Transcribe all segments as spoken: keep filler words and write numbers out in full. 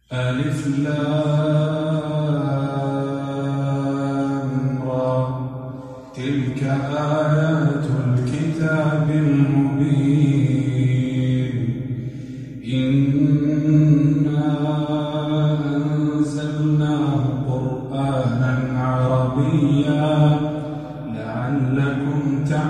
ألف لام را تلك آيات الكتاب المبين إنا أنزلناه قرآنا عربيا لعلكم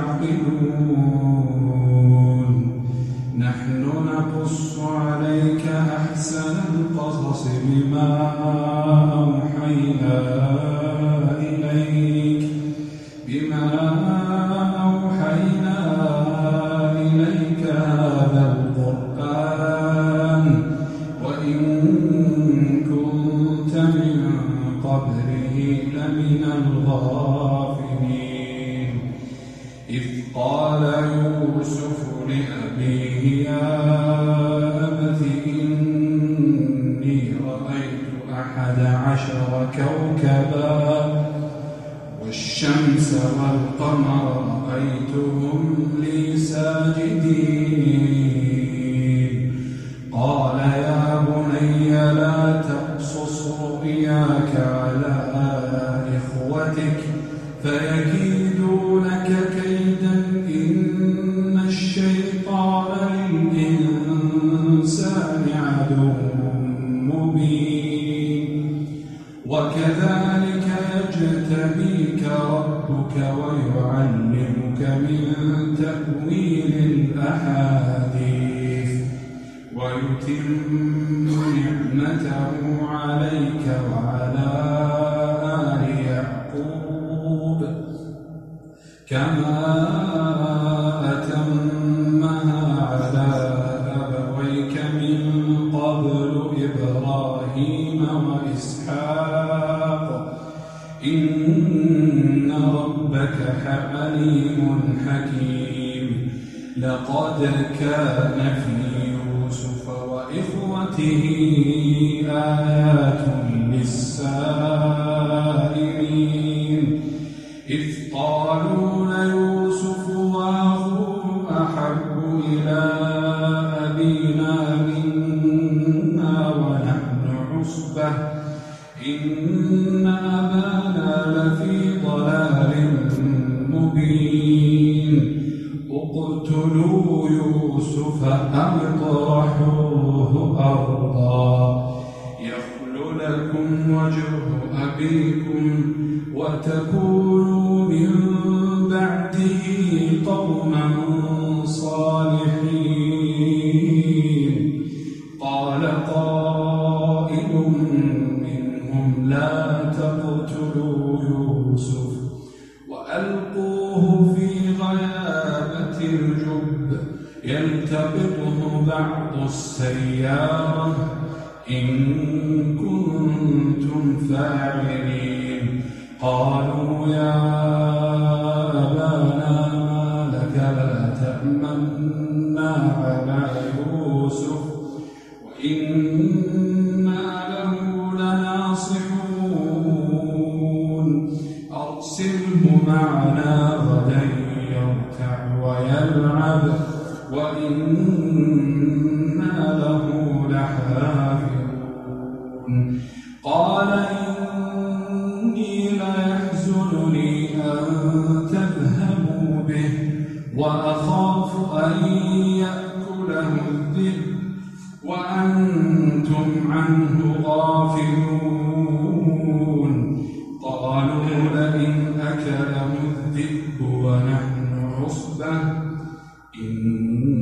تعقلون نحن نقص عليك أحسن القصص بما أوحينا إليك بما أوحينا إليك هذا القرآن وإن كنت من قبله لمن الغافلين إذ قال يوسف لأبيه يا أبت إني رأيت أحد عشر كوكبا والشمس والقمر رأيتهم لي ساجدين قال يا بني لا تقصص رؤياك على إخوتك فيكيدوا لك كيدا إن الشيطان للإنسان عدو مبين وكذلك يجتبيك ربك ويعلمك من تأويل الأحاديث ويتم نعمته عليك وعلى آل يعقوب كما أتمها على أبويك من قبل إبراهيم وإسحاق إن ربك عليم حكيم لقد كان في يوسف وإخوته آيات للسائلين إذ قالوا ليوسف وأخوه أحب إلى أبينا منا ونحن عصبة إن أبانا لفي ضلال مبين اقتلوا يوسف أو اطرحوه أرضا يخل لكم وجه أبيكم وتكونوا من بعده قوما صالحين قال قائل منهم لا تقتلوا يوسف وألقوه في غيابة الجب يلتقطه بعض السيارة إن كنتم فاعلين قالوا يا أبانا ما لك لا تأمنا على يوسف وإنا له لناصحون أرسله معنا غدا يرتع ويلعب وإنا له لحافظون قال إني ليحزنني أن تذهبوا به وأخاف أن يأكله الذئب وأنتم عنه غافلون قالوا لئن أكله الذئب ونحن عصبة إن